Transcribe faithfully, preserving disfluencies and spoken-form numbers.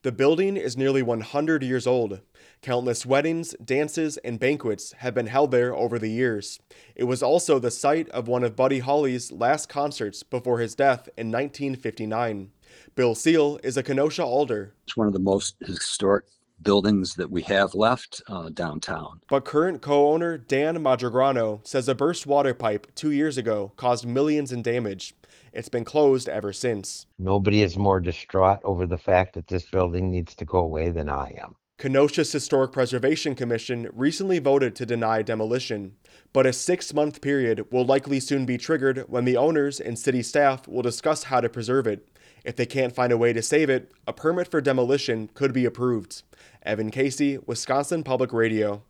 The building is nearly one hundred years old. Countless weddings, dances, and banquets have been held there over the years. It was also the site of one of Buddy Holly's last concerts before his death in nineteen fifty-nine. Bill Seal is a Kenosha alder. It's one of the most historic buildings that we have left uh, downtown. But current co-owner Dan Madragrano says a burst water pipe two years ago caused millions in damage. It's been closed ever since. Nobody is more distraught over the fact that this building needs to go away than I am. Kenosha's Historic Preservation Commission recently voted to deny demolition, but a six-month period will likely soon be triggered when the owners and city staff will discuss how to preserve it. If they can't find a way to save it, a permit for demolition could be approved. Evan Casey, Wisconsin Public Radio.